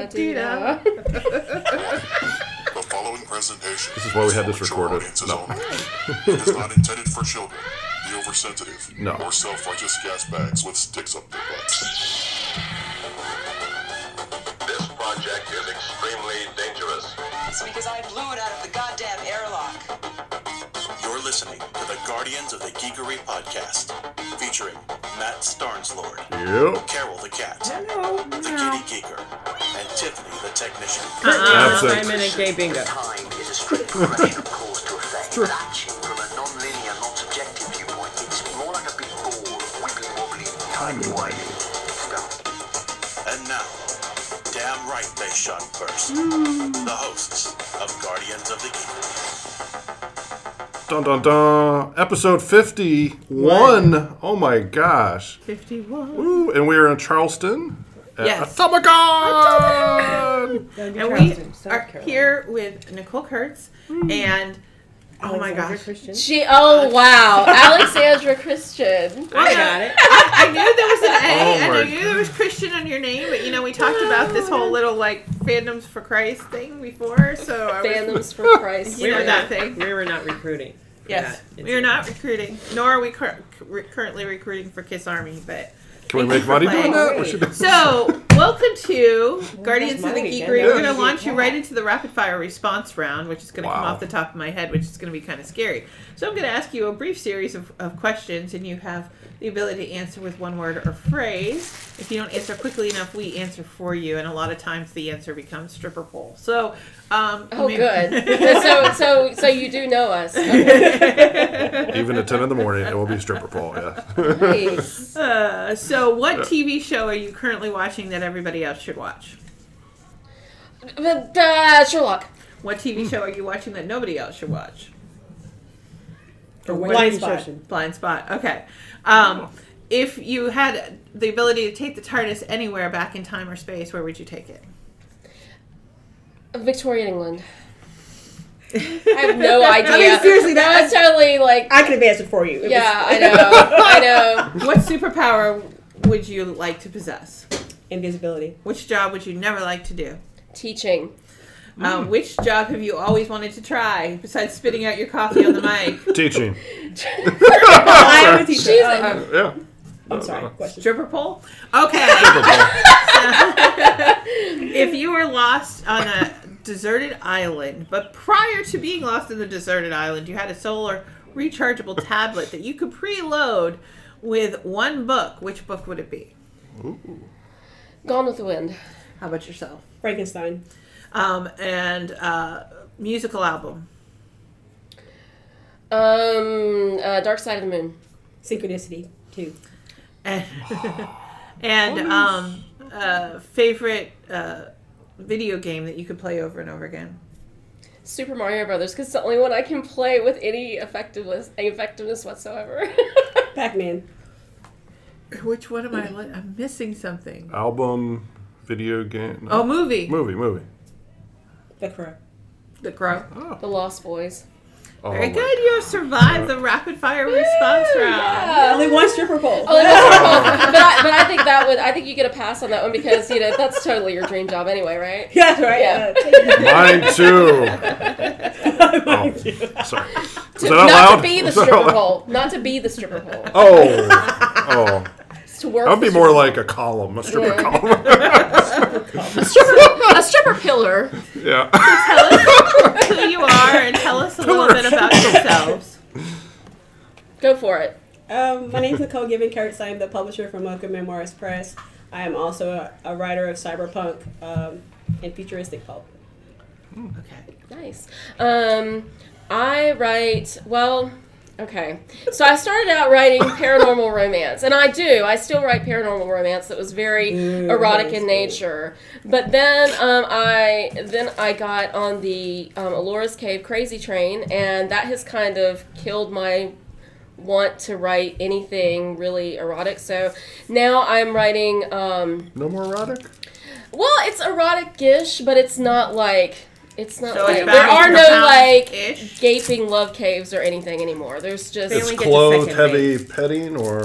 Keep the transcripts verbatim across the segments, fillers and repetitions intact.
wanna do now. The following presentation This is why we had this recorded. No. It is not intended for children, the oversensitive, No. or self-righteous gas bags with sticks up their butts. This project is extremely dangerous. It's because I blew it out of the goddamn airlock. You're listening to the Guardians of the Geekery podcast, featuring Matt Starnslord, Yep. Carol the Cat, Hello. the Kitty Geeker, and Tiffany the Technician. Uh-uh. That's it. I'm in a gay bingo. Time is a strict progression of cause to effect. Action from a non-linear, non-subjective viewpoint. It's more like a big ball of wibbly-wobbly, timey-wimey stuff. And now, damn right they shot first. The hosts of Guardians of the Geekery. Dun dun dun. Episode fifty-one. Oh my gosh. fifty-one. Ooh, and we are in Charleston at Yes. Atomicon. And we are here with Nicole Kurtz and, oh my gosh. Christian. She. Oh wow, Alexandra Christian. I got it. I, I knew there was an A, Oh and my- I knew there was Christian on your name, but you know, we talked about this whole little, like, fandoms for Christ thing before, so I was... Fandoms for Christ. You know that thing. We were not recruiting. Yes, Yeah, we are not recruiting, nor are we cur- cur- currently recruiting for Kiss Army, but... Can we Thank make you money for doing playing. that? We should- So, welcome to Guardians that's of the my Geekery. weekend. We're going to Yeah. launch you right into the rapid fire response round, which is going to come Wow. off the top of my head, which is going to be kind of scary. So, I'm going to ask you a brief series of, of questions, and you have the ability to answer with one word or phrase. If you don't answer quickly enough, we answer for you, and a lot of times the answer becomes stripper pole. So, um, Oh, we- good. so, so, so you do know us. Even at ten in the morning, it will be stripper pole. Yeah. Nice. Uh, so, what T V show are you currently watching that everybody else should watch? But, uh, Sherlock. What T V show are you watching that nobody else should watch? Or Blind Spot. Spot. Blind Spot. Okay. Um, if you had the ability to take the TARDIS anywhere back in time or space, where would you take it? Victorian England. I have no idea. I mean, seriously, that that- was totally like. I could have answered for you. It Yeah, was I know. I know. What superpower would you like to possess? invisibility. Which job would you never like to do? Teaching. Um, which job have you always wanted to try besides spitting out your coffee on the mic? Teaching. I am a teacher. She's Um, a- Yeah. I'm sorry. Question. Stripper pole? Okay. If you were lost on a deserted island, but prior to being lost on the deserted island, you had a solar rechargeable tablet that you could preload with one book, which book would it be? Ooh. Gone with the Wind. How about yourself? Frankenstein. Um, and uh, musical album. Um, uh, Dark Side of the Moon. Synchronicity. Two. And, and um, uh, favorite uh, video game that you could play over and over again. Super Mario Brothers, because it's the only one I can play with any effectiveness, effectiveness whatsoever. Pac-Man. Which one am I? li- I'm missing something. Album, video game. no. Oh, movie. Movie, movie. The Crow. The Crow. The Lost Boys. Oh, Very my- good. You have survived the rapid fire response round. Yeah. Only one stripper pole. Oh, that's wonderful. but, I, but I think that would I think you get a pass on that one because you know that's totally your dream job anyway, right? Yeah, that's right. Yeah. Uh, Mine too. Oh, sorry. Was To- that out not loud? to be the Was that out stripper loud? pole. Not to be the stripper pole. Oh. Oh. It's to work. That would be the more stripper- like a column, a stripper Yeah. column. a stripper, a stripper pillar. Yeah. Tell us who you are and tell us a little bit about yourselves. Go for it. Um, my name is Nicole Given Kurtz. I am the publisher for Mocha Memoirs Press. I am also a, a writer of cyberpunk um, and futuristic pulp. Okay. Nice. Um, I write, well, okay. So I started out writing paranormal romance, and I do. I still write paranormal romance that was very Ooh, erotic that's in good. nature. But then um, I then I got on the um, Alora's Cave crazy train, and that has kind of killed my want to write anything really erotic. So now I'm writing, um, No more erotic? well, it's erotic-ish, but it's not like... It's not So like it's there are no bound like ish. gaping love caves or anything anymore. There's just They It's only get to clothed, second heavy petting, or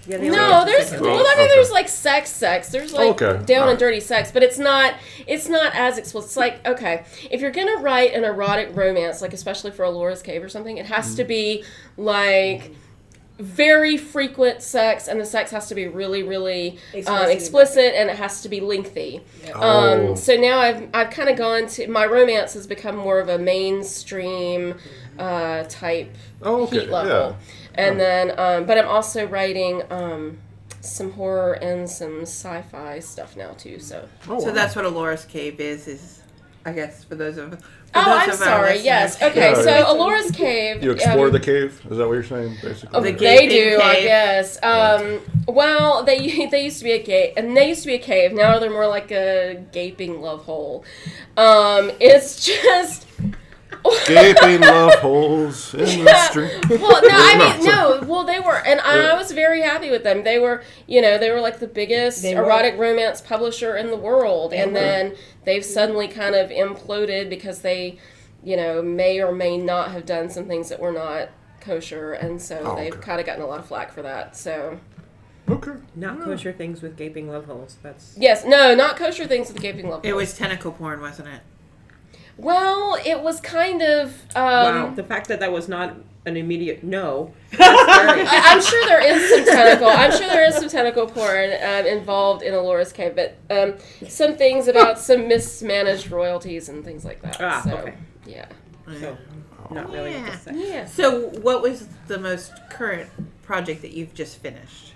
Yeah, they No, like the there's second well, one. I mean, Okay. there's like sex, sex. There's like Okay, down and alright. dirty sex, but it's not. It's not as explicit. It's like okay, if you're gonna write an erotic romance, like especially for Alora's Cave or something, it has to be like very frequent sex, and the sex has to be really, really um, Explicit. explicit, and it has to be lengthy. Oh. Um, so now I've I've kind of gone to my romance has become more of a mainstream uh, type Oh, okay, heat level, yeah. and then um, but I'm also writing um, some horror and some sci-fi stuff now too. So Oh, So wow. that's what Alora's Cave is. Is I guess for those of for oh, those I'm of our sorry. listeners. Yes, okay. Yeah. So Alora's Cave. You explore um, the cave? Is that what you're saying, basically? Oh, The they gaping do, I cave. guess. Um, well, they they used to be a cave, and they used to be a cave. Now they're more like a gaping love hole. Um, it's just. Gaping love holes in the Yeah. street. Well, no, I mean, No, no. Well, they were, and I, I was very happy with them. They were, you know, they were like the biggest They were. erotic romance publisher in the world, They and were. then they've suddenly kind of imploded because they, you know, may or may not have done some things that were not kosher, and so Oh, they've okay. kind of gotten a lot of flack for that. So. Okay. Not kosher things with gaping love holes. That's Yes, no, not kosher things with gaping love It holes. was tentacle porn, wasn't it? Well, it was kind of. Um, wow. The fact that that was not an immediate no. That's very- I, I'm sure there is some tentacle. I'm sure there is some tentacle porn um, involved in Alora's Cave, but um, some things about some mismanaged royalties and things like that. Ah, so, okay. yeah. so, not really Yeah. what to say. Yeah. So, what was the most current project that you've just finished?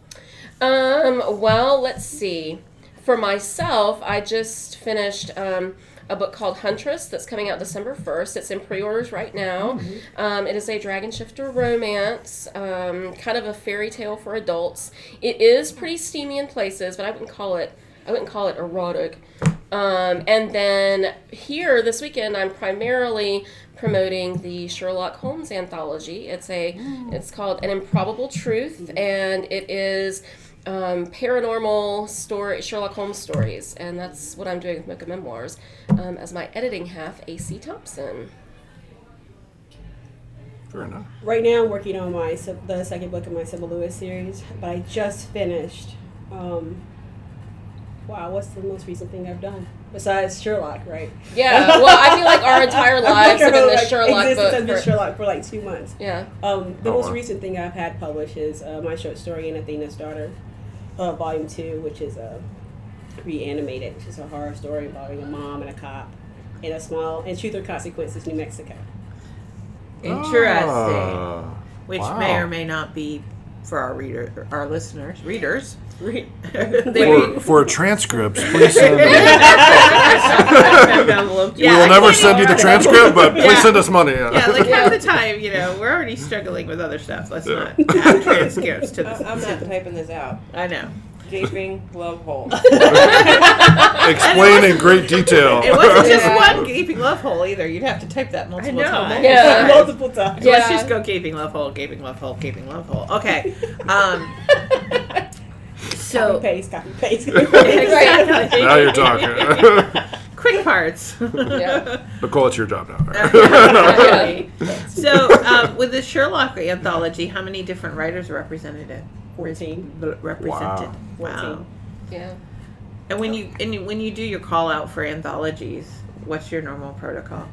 Um. Well, let's see. For myself, I just finished um, a book called Huntress that's coming out December first. It's in pre-orders right now. Um, it is a dragon shifter romance, um, kind of a fairy tale for adults. It is pretty steamy in places, but I wouldn't call it. I wouldn't call it erotic. Um, and then here this weekend, I'm primarily promoting the Sherlock Holmes anthology. It's a. It's called An Improbable Truth, and it is. Um, paranormal story, Sherlock Holmes stories, and that's what I'm doing with Mocha Memoirs um, as my editing half, A C Thompson. Fair enough. Right now, I'm working on my Syb- the second book of my Sybil Lewis series, but I just finished. Um, wow, what's the most recent thing I've done besides Sherlock? Right? Yeah, well, I feel like our entire lives have been this Sherlock existence book. has been for- Sherlock for like two months. yeah. Um, the Oh, most wow. recent thing I've had published is uh, my short story, "In Athena's Daughter," uh, Volume Two, which is uh, reanimated, which is a horror story involving a mom and a cop in a small in Truth or Consequences, New Mexico. Interesting. Ah, Which wow. may or may not be for our reader, our listeners, readers. Re- they For, read. for transcripts, please send. Envelope. we will I never can't send you the even- transcript, but please Yeah. send us money. Yeah, like half the time, you know, we're already struggling with other stuff. Let's not add transcripts to this. I- I'm not typing this out. I know. Gaping love hole. Explain in great detail. It wasn't just Yeah. one gaping love hole either. You'd have to type that multiple know. times. Yeah. multiple times. So let's Yeah. just go gaping love hole, gaping love hole, gaping love hole. Okay. Um, Copy so paste, copy paste. exactly. Now you're talking. Quick parts. Yeah. Nicole, it's your job now. Okay. So, um, with the Sherlock anthology, how many different writers are represented? in- Fourteen. Represented. Wow. Fourteen. Yeah. And when you and you, when you do your call out for anthologies, what's your normal protocol?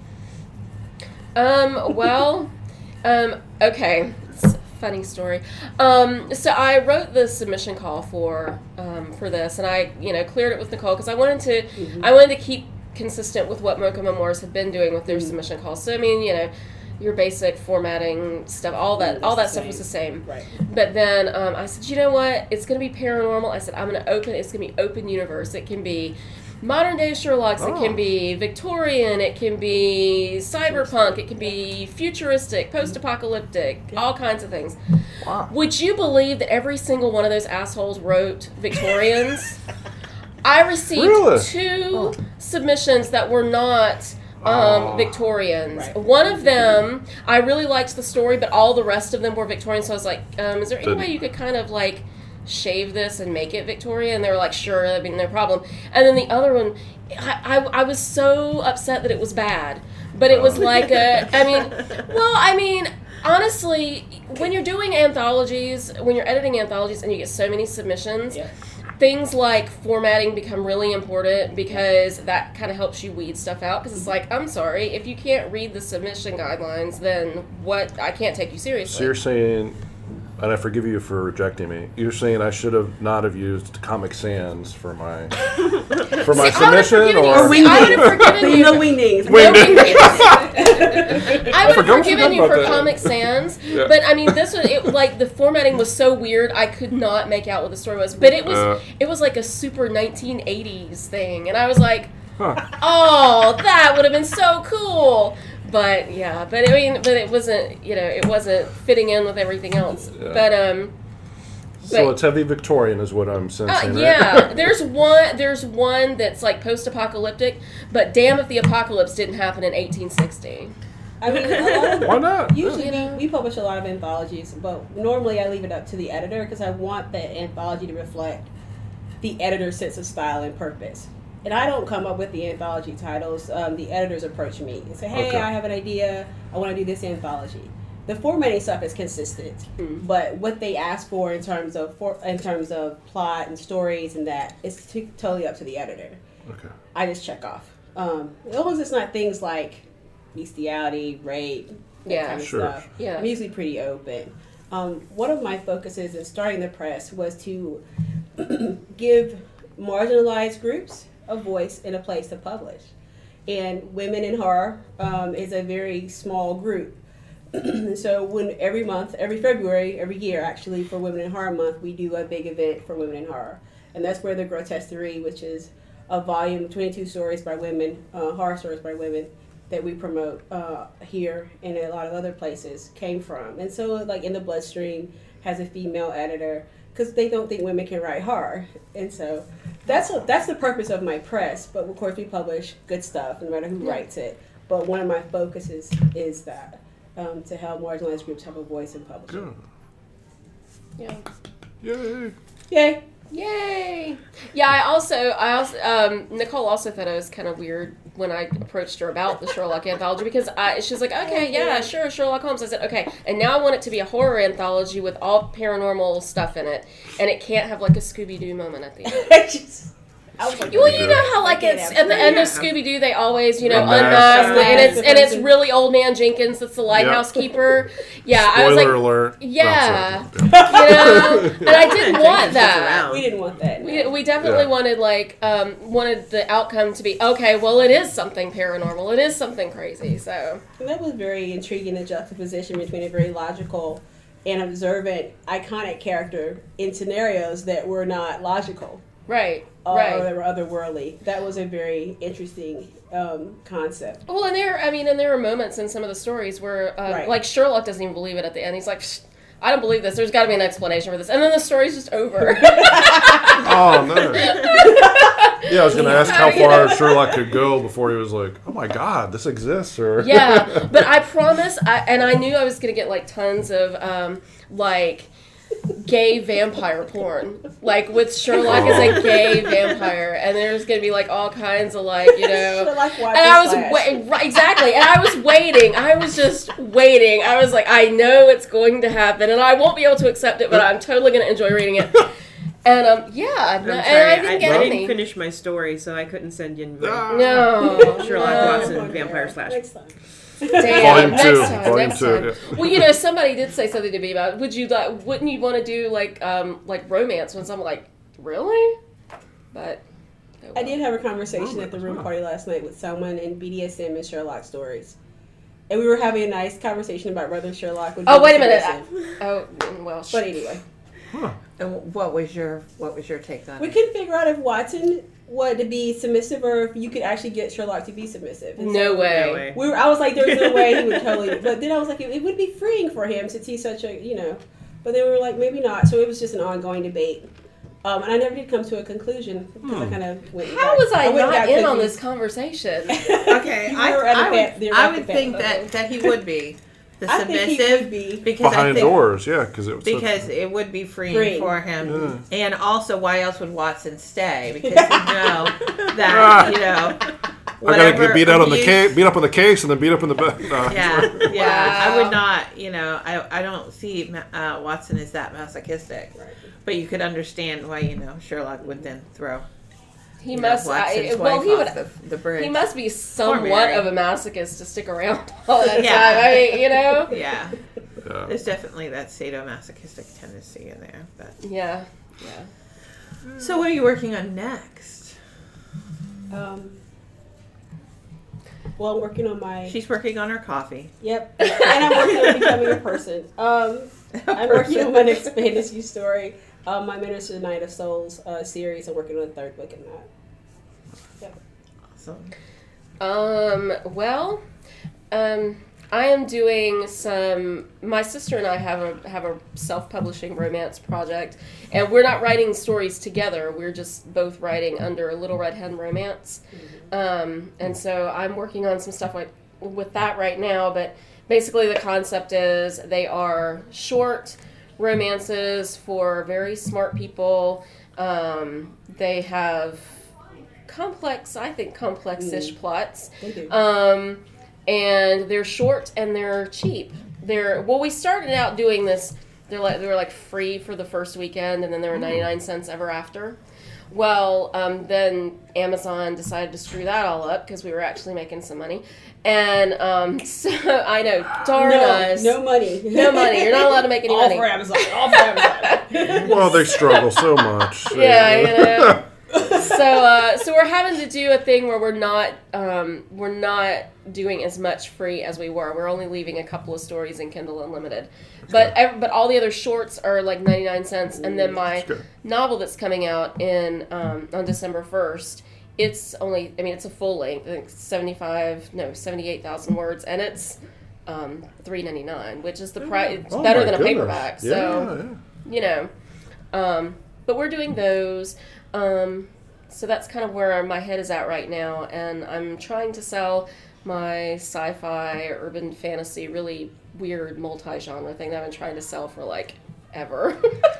Um, well, um, okay. It's a funny story. Um, so I wrote the submission call for um, for this, and I, you know, cleared it with Nicole because I wanted to, I wanted to keep consistent with what Mocha Memoirs have been doing with their submission calls. So I mean, you know, your basic formatting stuff, all that, It's all the that stuff same. was the same. Right. But then um, I said, you know what? It's going to be paranormal. I said, I'm going to open. It's going to be open universe. It can be modern day Sherlock's. It can be Victorian. It can be cyberpunk. It can be futuristic, post apocalyptic, all kinds of things. Wow. Would you believe that every single one of those assholes wrote Victorians? I received Really? two submissions that were not um, Oh. Victorians. Right. One of them, I really liked the story, but all the rest of them were Victorian. So I was like, um, is there any Didn't- way you could kind of like shave this and make it Victorian? And they were like, sure, I mean, no problem. And then the other one, I, I, I was so upset that it was bad. But it was like a, I mean, well, I mean, honestly, when you're doing anthologies, when you're editing anthologies and you get so many submissions, Yeah. things like formatting become really important because that kind of helps you weed stuff out. Because it's like, I'm sorry, if you can't read the submission guidelines, then what? I can't take you seriously. So you're saying, and I forgive you for rejecting me. You're saying I should have not have used Comic Sans for my for my See, I would have submission, forgiven you. or Wingdings. I would have forgiven you. No wingdings. No wingdings. I would have forgot- forgiven forgot you about for that. Comic Sans, Yeah. but I mean, this was it, like the formatting was so weird. I could not make out what the story was, but it was Uh. it was like a super nineteen eighties thing, and I was like, Huh. oh, that would have been so cool. But yeah, but I mean, but it wasn't, you know, it wasn't fitting in with everything else. Yeah. But um. So But- it's heavy Victorian, is what I'm Uh, sensing. yeah, right? there's one. There's one that's like post-apocalyptic, but damn if the apocalypse didn't happen in eighteen sixty. I mean, a lot of, Why not? usually You know? we, we publish a lot of anthologies, but normally I leave it up to the editor because I want the anthology to reflect the editor's sense of style and purpose. And I don't come up with the anthology titles. Um, the editors approach me and say, hey, Okay. I have an idea. I want to do this anthology. The formatting stuff is consistent, Mm. but what they ask for in terms of for, in terms of plot and stories and that is t- totally up to the editor. Okay. I just check off. Um, as long as it's not things like bestiality, rape, that Yeah. kind of Sure. stuff. Yeah. I'm usually pretty open. Um, one of my focuses in starting the press was to give marginalized groups a voice and a place to publish. And Women in Horror um, is a very small group. So when every month, every February, every year actually, for Women in Horror Month, we do a big event for Women in Horror. And that's where the Grotesquerie, which is a volume, twenty-two stories by women, uh, horror stories by women, that we promote uh, here and a lot of other places, came from. And so, like, In the Bloodstream has a female editor because they don't think women can write horror. And so that's what, that's the purpose of my press. But of course, we publish good stuff, no matter who writes it. But one of my focuses is that. Um, to help marginalized groups have a voice in publishing. Good. Yeah. Yay. Yay! Yay! Yeah, I also, I also, um, Nicole also thought it was kind of weird when I approached her about the Sherlock anthology because I, she's like, okay, yeah, sure, Sherlock Holmes. I said, okay, and now I want it to be a horror anthology with all paranormal stuff in it, and it can't have like a Scooby-Doo moment at the end. I just, I was like, Well, you know how like Okay, it's that's at the end of yeah. Scooby Doo, they always you know Unmask. unmask, and it's and it's really Old Man Jenkins that's the lighthouse Yep. keeper. Yeah, Spoiler I was like, alert. yeah. No, sorry. you know, and I didn't want Jenkins was that. around. we didn't want that. We, we definitely Yeah. wanted like um wanted the outcome to be okay. Well, it is something paranormal. It is something crazy. So And that was very intriguing, the juxtaposition between a very logical and observant, iconic character in scenarios that were not logical. right, Uh, right. Or they were otherworldly. That was a very interesting um, concept. Well, and there, I mean, and there are moments in some of the stories where, uh, Right. like, Sherlock doesn't even believe it at the end. He's like, Psh, I don't believe this. There's got to be an explanation for this. And then the story's just over. Oh no. Yeah, I was going to ask how far Sherlock could go before he was like, "Oh my God, this exists." Or Yeah, but I promise, I, and I knew I was going to get, like, tons of, um, like, gay vampire porn. Like, with Sherlock as a gay vampire. And there's going to be, like, all kinds of, like, you know... Sherlock And I was Watson wait, right, exactly, and I was waiting. I was just waiting. I was like, I know it's going to happen, and I won't be able to accept it, but I'm totally going to enjoy reading it. And um, yeah, I'm no, sorry, and I didn't get I any. didn't finish my story, so I couldn't send you my Ah. No, Sherlock no. Watson vampire slash. Next time. Damn, Volume next two, time, volume next two, time. yeah. Well, you know, somebody did say something to me about. Would you like? Wouldn't you want to do like um like romance ones? I'm like, really? But oh, I did have a conversation Oh, at the room wow. party last night with someone in B D S M and Sherlock stories. And we were having a nice conversation about whether Sherlock would be Oh, wait a minute. submissive. Oh well. But anyway, And what was your what was your take on we it? couldn't figure out if Watson wanted to be submissive or if you could actually get Sherlock to be submissive. And No so way. No way. We were, I was like, there's no way he would totally. But then I was like, it, it would be freeing for him since he's such a, you know. But then we were like, maybe not. So it was just an ongoing debate. Um, and I never did come to a conclusion because I kind of went. and How got- was I, went and not got in on cookies. this conversation? Okay, You I, were at the I pa- would, you were I at the would pa- think okay. that, that he would be the I think he submissive would be. because behind I think, doors, yeah, because it was such- because it would be freeing Freeing. for him. Yeah. And also, why else would Watson stay? Because he'd know that, you know, I gotta whatever get beat out on the abuse- case, beat up on the case, and then beat up in the back. No. Yeah, yeah. I Wow. would not. You know, I I don't see Ma- uh, Watson as that masochistic. Right. But you could understand why you know Sherlock would then throw. He you know, must. Watson's I, well, wife he would. off the, the bridge. He must be somewhat Mary. of a masochist to stick around all that Yeah. time. I mean, you know. Yeah. Yeah. There's definitely that sadomasochistic tendency in there. But Yeah. Yeah. so, what are you working on next? Um, well, I'm working on my. She's working on her coffee. Yep. And I'm working on becoming a person. Um, I'm working on my next fantasy story. Um, my Minister of the Night of Souls uh, series. I'm working on the third book in that. Yep. Awesome. Um. Well. Um. I am doing some. My sister and I have a have a self-publishing romance project, and we're not writing stories together. We're just both writing under Little Red Hen Romance, um, and so I'm working on some stuff like with that right now. But basically, the concept is they are short romances for very smart people. Um, they have complex, I think, complex-ish Mm. plots. They do. Um, and they're short and they're cheap. They're well, we started out doing this. They're like they were like free for the first weekend, and then they were ninety-nine cents ever after. Well, um, then Amazon decided to screw that all up because we were actually making some money, and um, so I know, darn no, us, no money. no money. You're not allowed to make any All money. for Amazon. All for Amazon. Well, they struggle so much. Yeah, you know. so uh, so we're having to do a thing where we're not um, we're not doing as much free as we were. We're only leaving a couple of stories in Kindle Unlimited, but ev- but all the other shorts are like ninety-nine cents. And then my That's good. novel that's coming out in um, on December first, it's only I mean it's a full length, I think seventy-five no seventy-eight thousand words, and it's um, three ninety-nine, which is the price. It's Oh better my than a goodness. paperback. Yeah, So yeah. you know, um, but we're doing those. Um, so that's kind of where my head is at right now, and I'm trying to sell my sci-fi, urban fantasy, really weird multi-genre thing that I've been trying to sell for like ever.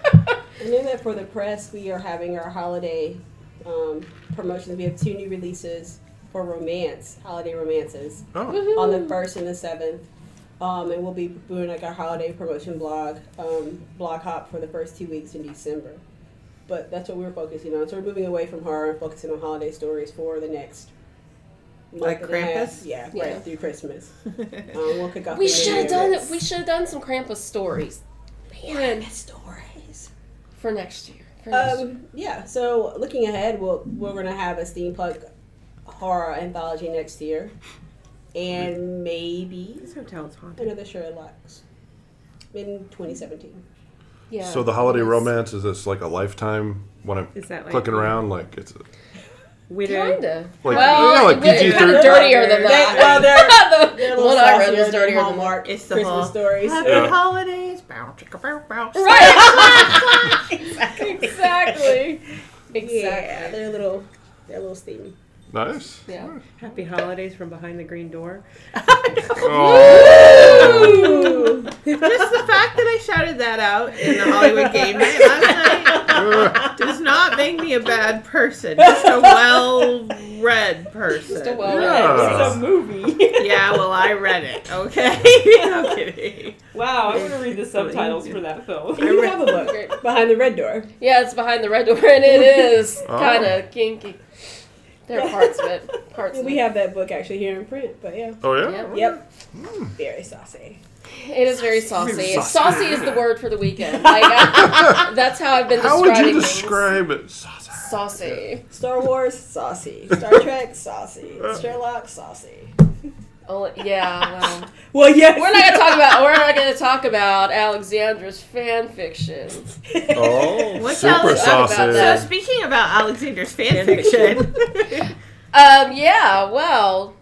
I know that for the press, we are having our holiday um, promotions. We have two new releases for romance, holiday romances, Oh. on the first and the seventh. Um, and we'll be doing like our holiday promotion blog, um, blog hop for the first two weeks in December. But that's what we're focusing on. So we're moving away from horror and focusing on holiday stories for the next month Like and a half. Krampus? Yeah, Yeah. right through Christmas. Um, we'll kick off we the new should have year done with it. We should have done some Krampus stories Krampus stories. for next year. For next year. Um, yeah, so looking ahead, we'll, we're going to have a steampunk horror anthology next year. And maybe This hotel's haunted. another Sherlock's in twenty seventeen. Yeah. So the holiday Yes. romance, is this like a lifetime when I'm Is that like clicking around? Like it's a, Widow? Kinda. Like- well, yeah, like it- P G it's thirteen. dirtier than They, that. well, they're, the they're a one little I read saucier was than dirtier than that. Hallmark It's the Christmas whole stories. Happy Yeah. holidays. Bow, chicka, bow, bow. Right. exactly. Exactly. Yeah, they're a little, they're a little steamy. nice. Yeah. Happy holidays from behind the green door. Oh. Just the fact that I shouted that out in the Hollywood game night last night does not make me a bad person. Just a well-read person. Just a well Yeah. It's a movie. Yeah, well, I read it. Okay, I'm kidding. Wow, I'm gonna read the subtitles for that film. You have a book behind the red door. Yeah, it's behind the red door, and it is Oh. kind of kinky. There are parts of it. Parts of We it. have that book actually here in print, but yeah. Oh yeah. Yeah. Yep. Very saucy. It is very saucy. Saucy. Saucy is the word for the weekend. Like I, that's how I've been How describing would you things. describe it? Saucy. Saucy. Star Wars, saucy. Star Trek, saucy. Sherlock, saucy. Oh, yeah, well. Well, yes. We're not gonna talk about we're not gonna talk about Alexandra's fan fiction. Oh, What's super Alex- saucy. about So that? speaking about Alexander's fan fiction, Um, yeah, well,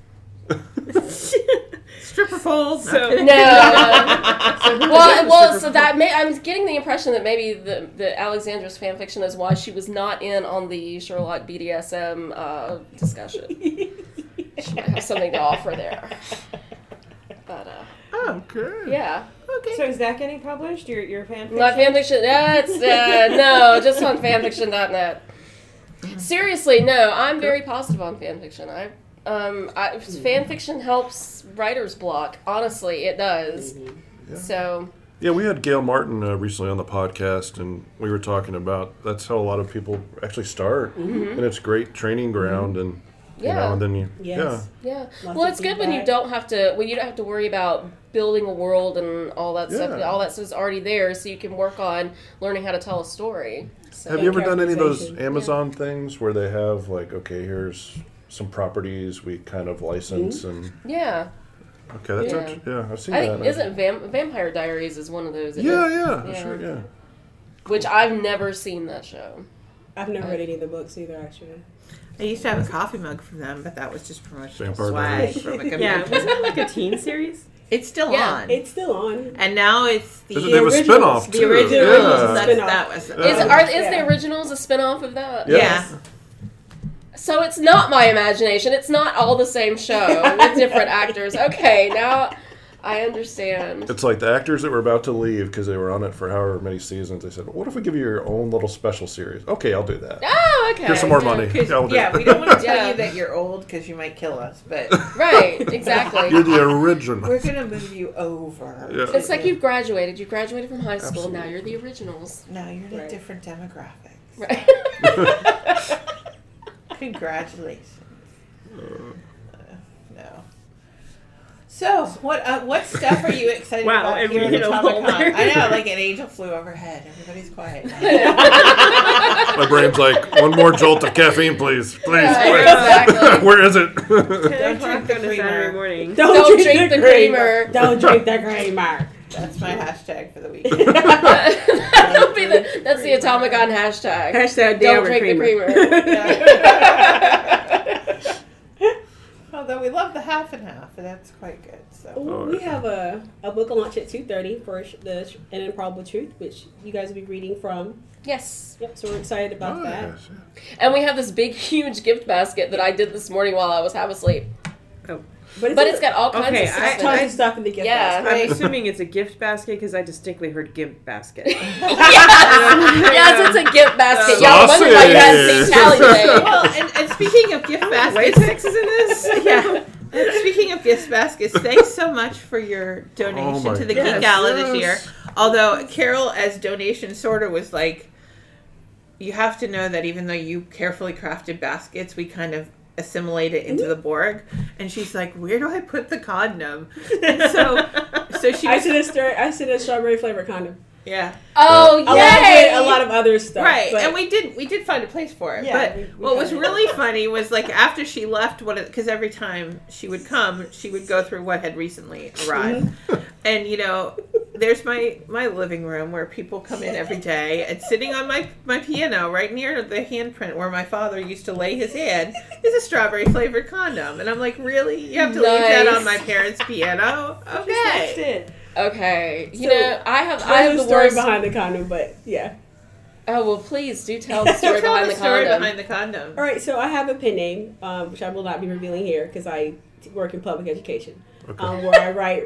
stripper poles. So- no, no. well, well, so that may, I'm getting the impression that maybe the the Alexandra's fan fiction is why she was not in on the Sherlock B D S M uh, discussion. She might have something to offer there. But uh, Okay. yeah, Okay. So is that getting published? Your your fan fiction? my fan fiction. That's uh, no, just on fanfiction dot net. Seriously, no, I'm very positive on fanfiction. I Um, I, fan fiction helps writer's block. Honestly, it does. Yeah. So. Yeah, we had Gail Martin uh, recently on the podcast, and we were talking about that's how a lot of people actually start, Mm-hmm. and it's great training ground, and you Yeah. know, and then you, Yes. Yeah. Lots Well, of it's good when you feedback. don't have to when you don't have to worry about building a world and all that stuff. Yeah. All that stuff's already there, so you can work on learning how to tell a story. So. have you ever done any of those characterization. Amazon things where they have like, okay, here's some properties we kind of license, and Yeah. okay, that's Yeah. actually, yeah, I've seen I that. think isn't Vam- Vampire Diaries is one of those. isn't yeah, it? yeah, Yeah. sure, yeah. Which I've never seen that show. I've never read any of the books either, actually. I used to have a coffee mug from them, but that was just promotional Vampire swag Diaries. from a Yeah, convention. wasn't it like a teen series? It's still Yeah. on. It's still on. and now it's the, Is it- they have a originals, spin-off the too. original. Yeah. That's, Spin-off. that was. Yeah. Is are, is Yeah. the originals a spin-off of that? Yeah. Yeah. So it's not my imagination. It's not all the same show with different actors. Okay, now I understand. It's like the actors that were about to leave because they were on it for however many seasons. They said, "What if we give you your own little special series?" Okay, I'll do that. Oh, okay. Here's some more Yeah. money. 'Cause- Yeah, I'll do yeah, it. we don't want to tell Yeah. you that you're old because you might kill us, but Right, exactly. You're the original. we're gonna move you over. Yeah. It's like you've gragraduated. You graduated from high school. Now you're the originals. Now you're in a Right. different demographic. Right. Congratulations. Uh, no. So, what uh, what stuff are you excited Wow, about and here we at hit a Comic lull Con? there. I know, like an angel flew overhead. Everybody's quiet. My brain's like, one more jolt of caffeine, please, please, Yeah, please. exactly. Where is it? Ten drink o'clock the on a creamer. Saturday morning. Don't, Don't drink the creamer. Don't drink the creamer. That's my hashtag for the week. That'll be the, that's the Atomicon hashtag. Hashtag Don't damn drink the creamer. creamer. Although we love the half and half, and that's quite good. So Well, we have a, a book launch at two thirty for sh- the sh- An Improbable Truth, which you guys will be reading from. Yes. Yep, so we're excited about Oh, that. yes, yeah. And we have this big, huge gift basket that I did this morning while I was half asleep. Oh. But it's, But a- it's got all kinds Okay, of stuff I- in tons it. of stuff in the gift Yeah. basket. I'm assuming it's a gift basket because I distinctly heard gimp basket. yes! yes, it's a gift basket. Y'all wonder why you hadn't seen Tally today. well, and, and speaking of gift baskets, Latex is in this? yeah. And speaking of gift baskets, thanks so much for your donation Oh my to the goodness. Geek Gala this year. Yes. Although Carol, as donation sorter, was like, you have to know that even though you carefully crafted baskets, we kind of assimilate it into the Borg. And she's like, where do I put the condom? And so, so she I was, said a stir- I said a strawberry flavored condom. yeah. Oh, Along yay! with a lot of other stuff. Right, but- and we did we did find a place for it. Yeah, but we- we what was found it. really funny was like after she left, what because every time she would come, she would go through what had recently arrived, Mm-hmm. and you know, there's my my living room where people come in every day, and sitting on my my piano right near the handprint where my father used to lay his head is a strawberry flavored condom, and I'm like, really? You have to leave that Nice. on my parents' piano? That's Okay. it. Okay. You So, know, I have I There's have a the story worst. behind the condom, but yeah. Oh, well, please do tell the story Tell behind the the story condom. behind the condom. All right, so I have a pen name, um, which I will not be revealing here because I t- work in public education, Okay. um, where I write.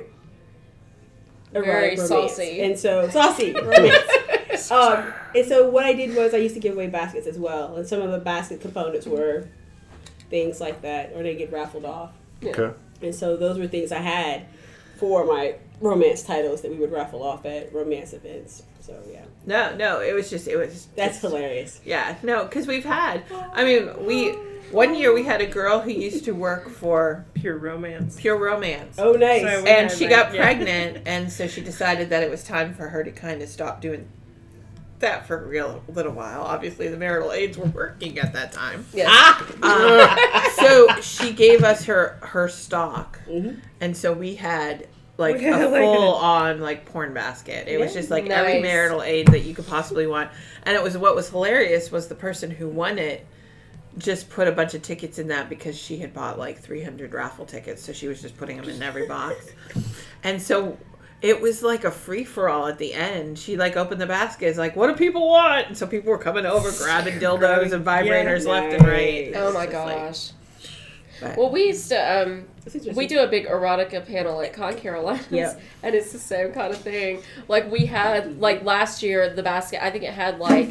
I Very write romance. saucy. And so saucy romance. um, and so what I did was I used to give away baskets as well, and some of the basket components were things like that, or they get raffled off. Okay. And so those were things I had for my romance titles that we would raffle off at romance events. So yeah, No, no, it was just it was that's just, hilarious. Yeah, no, because we've had. I mean, we one year we had a girl who used to work for Pure romance. Pure Romance, Oh, nice. So we and had, she like, got yeah. pregnant, and so she decided that it was time for her to kind of stop doing that for a real little while. Obviously, the marital aids were working at that time. Yes. Um, so she gave us her her stock, Mhm. and so we had like We had, a like, full on like porn basket. It was Yeah. just like every Nice. marital aid that you could possibly want, and it was what was hilarious was the person who won it just put a bunch of tickets in that because she had bought like three hundred raffle tickets, so she was just putting them in every box, and so. It was like a free for all at the end. She like opened the baskets, like, "What do people want?" And so people were coming over, grabbing dildos and vibrators Yeah. left and right. Nice. Oh my It's just like- gosh. but- Well, we used to um, That's interesting. we do a big erotica panel at Con Carolinas, Yep. and it's the same kind of thing. Like we had like last year, the basket. I think it had like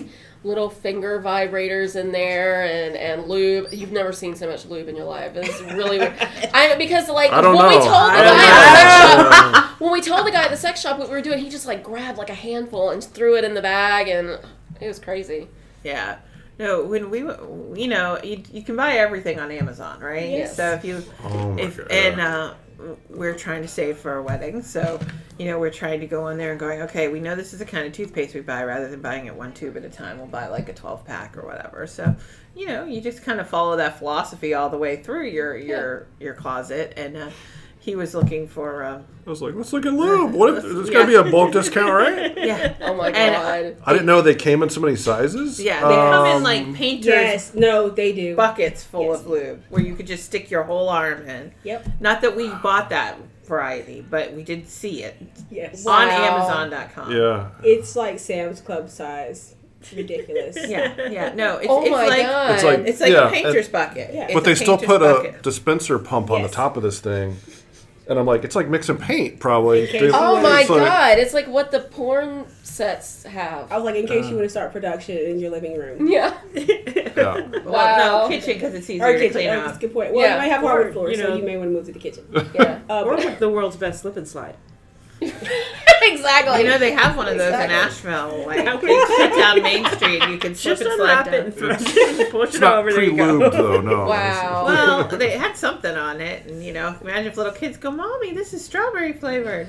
little finger vibrators in there and, and lube. You've never seen so much lube in your life. It's really weird. I because like I don't when we know. told the I guy don't at the sex know. shop, when we told the guy at the sex shop what we were doing, he just like grabbed like a handful and threw it in the bag, and it was crazy. Yeah. No, when we, you know, you, you can buy everything on Amazon, right? Yes. So if you, Oh my if God. and uh, we're trying to save for our wedding, so you know we're trying to go on there and going, okay, we know this is the kind of toothpaste we buy. Rather than buying it one tube at a time, we'll buy like a twelve pack or whatever. So, you know, you just kind of follow that philosophy all the way through your your your closet. And uh, he was looking for. Uh, I was like, let's look at lube. What if there's gonna be a bulk discount, right? yeah. Oh my And, god. I didn't know they came in so many sizes. Yeah, they come in Um, like painters Yes, no, they do. buckets full Yes. of lube where you could just stick your whole arm in. Yep. Not that we bought that variety, but we did see it Yes. on Wow. Amazon dot com. Yeah. It's like Sam's Club size. Ridiculous. Yeah, yeah. No, it's, Oh it's my like god. It's like- it's like Yeah, a painter's bucket. Yeah. It's But a they still painter's put a bucket. dispenser pump on Yes. the top of this thing. And I'm like, it's like mixing paint, probably. In case They- you Oh It's my like- god. It's like what the porn sets have. I was like, in case you want to start production in your living room. Yeah. Yeah. Well, Wow. no, kitchen because it's easier Or to kitchen. clean Oh, that's a up. good point. Well, Yeah. you might have Or, hardwood floors, you so know- you may want to move to the kitchen. Yeah. Uh, Or but- with the world's best slip and slide. Exactly. You know they have one of those Exactly. in Asheville. Like it's shut down Main Street. You can slip Just and slide unwrap it down. and throw it, push It's it not over. There you pre-lubed, go. though, no. Wow. Well, they had something on it, and you know, imagine if little kids go, "Mommy, this is strawberry flavored."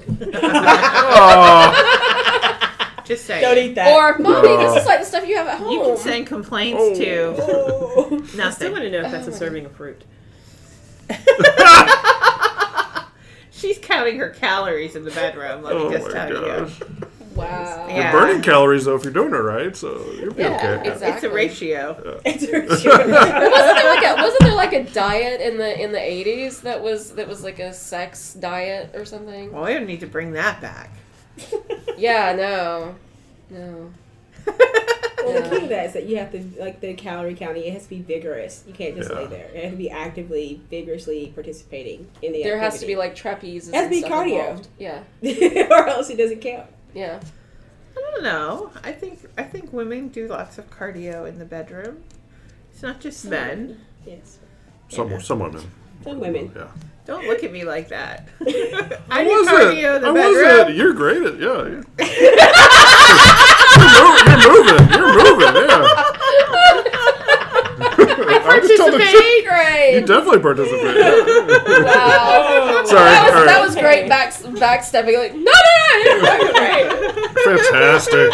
Oh, Just saying. Don't eat that. Or, mommy, No. this is like the stuff you have at home. You can send complaints Oh. to Oh. I still nothing. want to know if that's Oh a my serving of fruit. She's counting her calories in the bedroom. Let oh me just my tell gosh. you. Wow. Yeah. You're burning calories, though, if you're doing it right, so you'll be Yeah, okay. exactly. It's a ratio. It's a wasn't there like a wasn't there like a diet in the in the eighties that was that was like a sex diet or something? Well, we don't need to bring that back. Yeah, no, no. Well, the Yeah. key to that is that you have to, like the calorie counting, it has to be vigorous. You can't just Yeah. lay there. It has to be actively, vigorously participating in the There has to be activity. like trapeze. Has to be and stuff cardio. involved. Yeah, or else it doesn't count. yeah. I don't know. I think I think women do lots of cardio in the bedroom. It's not just men. Yes. Some, some women. Some women. Yeah. Don't look at me like that. I I do was cardio it. in the I bedroom. was it. You're great at, yeah. yeah. you're, mo- you're moving. You're moving, yeah. I just told the truth. Participate. Great. You definitely participate. Yeah. Wow. Sorry. That was, all right. that was great back backstepping. Like, no, no, no, no. Fantastic.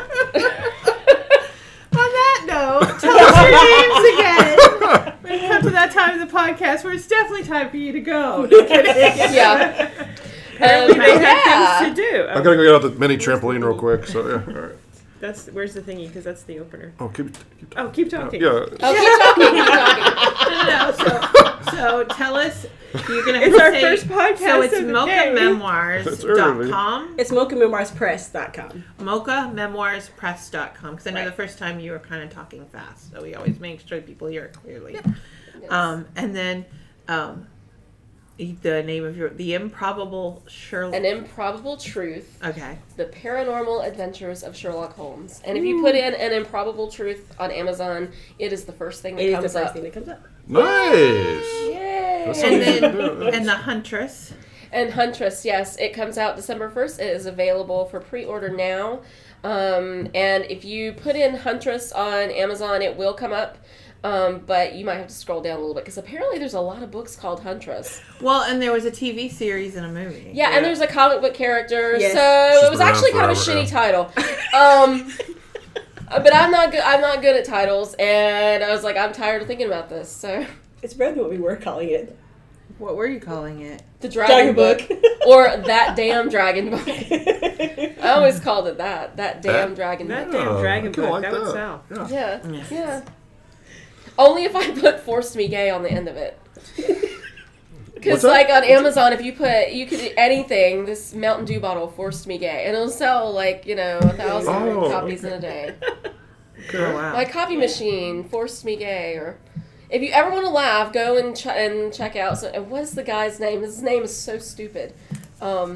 On that note, tell us your names again. We've come to that time of the podcast where it's definitely time for you to go. No kidding. Yeah. Apparently Um, they yeah. have things to do. I'm going to go get out the mini trampoline real quick. So, yeah. All right. That's where's the thingy? Because that's the opener. Oh, keep, keep Oh, keep talking. Yeah. Oh, keep talking, keep talking. No, so, so tell us. You're gonna have It's to our say, first podcast So it's of the mocha day. memoirs It's dot early. com. It's mocha memoirs press dot com. mocha memoirs press dot com. Because I know Right. the first time you were kind of talking fast, so we always make sure people hear it clearly. Um, and then um, the name of your the improbable Sherlock. An Improbable Truth, Okay. The Paranormal Adventures of Sherlock Holmes. And if you put in An Improbable Truth on Amazon, it is the first thing that It is the comes first up. thing that comes up. Nice. Yay! That's And easy to then do. and the Huntress. And Huntress, yes, it comes out December first. It is available for pre-order now. Um, and if you put in Huntress on Amazon, it will come up. Um, but you might have to scroll down a little bit because apparently there's a lot of books called Huntress. Well, and there was a T V series and a movie. Yeah, and there's a comic book character, Yes. so She's it was been around actually kind of a forever, shitty title. Um, but I'm not good. I'm not good at titles, and I was like, I'm tired of thinking about this. So It's better than what we were calling it. What were you calling it? the Dragon, Dragon Book, Book. or that damn Dragon Book. I always called it that. That damn That- Dragon That Book. damn Oh, Dragon I kinda Book. like That would sell. Yeah. Yeah, Yes. yeah. Only if I put "Forced Me Gay" on the end of it. Because What's that? like on Amazon, if you put you could do anything, this Mountain Dew bottle forced me gay, and it'll sell like you know a thousand Oh, copies in a day. Oh, wow. My copy machine forced me gay, or if you ever want to laugh, go and ch- and check out. So, and what's the guy's name? His name is so stupid. Um,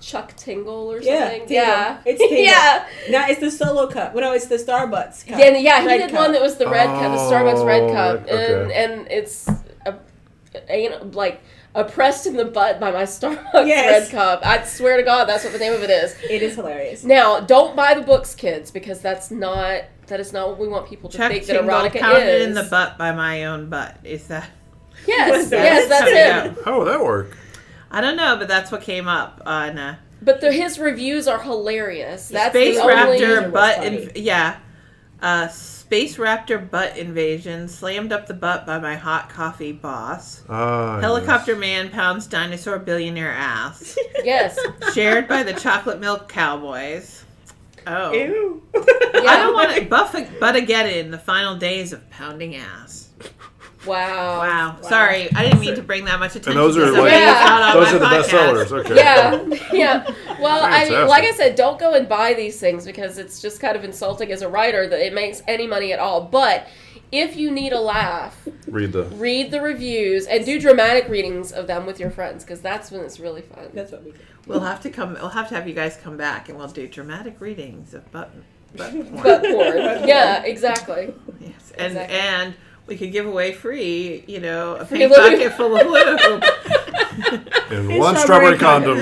Chuck Tingle or Yeah, something. Tingle. Yeah, It's Tingle. yeah. No, it's the solo cup. Well, no, it's the Starbucks cup. Yeah, yeah, he Red did cup. one that was the red cup, the Starbucks red cup, Oh, okay. and and it's a, a, you know, like oppressed in the butt by my Starbucks Yes. red cup. I swear to God, that's what the name of it is. It is hilarious. Now, don't buy the books, kids, because that's not that is not what we want people to Chuck think that Tingle erotica pounded is. in the butt by my own butt. Is that? Yes, that? yes, that's There you him. go. How would that work? I don't know, but that's what came up on uh, But the, his reviews are hilarious. That's Space the only. Raptor butt. funny. Inv- yeah, uh, Space Raptor butt invasion slammed up the butt by my hot coffee boss. Ah, Helicopter man pounds dinosaur billionaire ass. Yes. Shared by the chocolate milk cowboys. Oh, Ew. I don't want to buff Buttageddon, the final days of pounding ass. Wow. Wow. Sorry, I didn't mean to bring that much attention. And those are to like somebody Yeah. who's not on those my are the best podcast. sellers. Okay. Yeah, yeah. Well, I mean, Fantastic. like I said, don't go and buy these things because it's just kind of insulting as a writer that it makes any money at all. But if you need a laugh, Read the. read the reviews and do dramatic readings of them with your friends because that's when it's really fun. That's what we do. We'll have to come. We'll have to have you guys come back, and we'll do dramatic readings of butt, butt porn. Butt porn. Yeah, exactly. Yes, and Exactly. and we could give away free, you know, a Free pink lube. bucket full of lube. And one strawberry strawberry condom.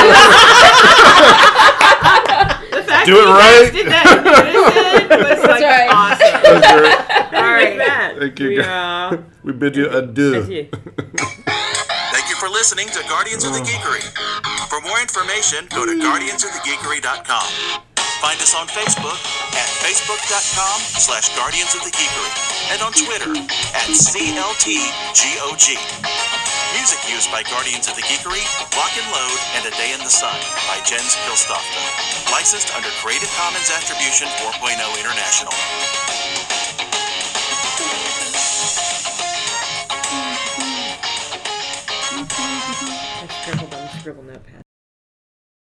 The fact Do that it you right. guys did that in unison was like right. awesome. That's great. All right. That. Thank you, We, guys. uh, We bid you adieu. adieu. Thank you for listening to Guardians of the Geekery. For more information, go to guardians of the geekery dot com. Find us on Facebook at facebook.com slash Guardians of the Geekery and on Twitter at C L T G O G. Music used by Guardians of the Geekery, Lock and Load, and A Day in the Sun by Jens Kilstofta. Licensed under Creative Commons Attribution four point oh International. I scribbled on the scribble notepad.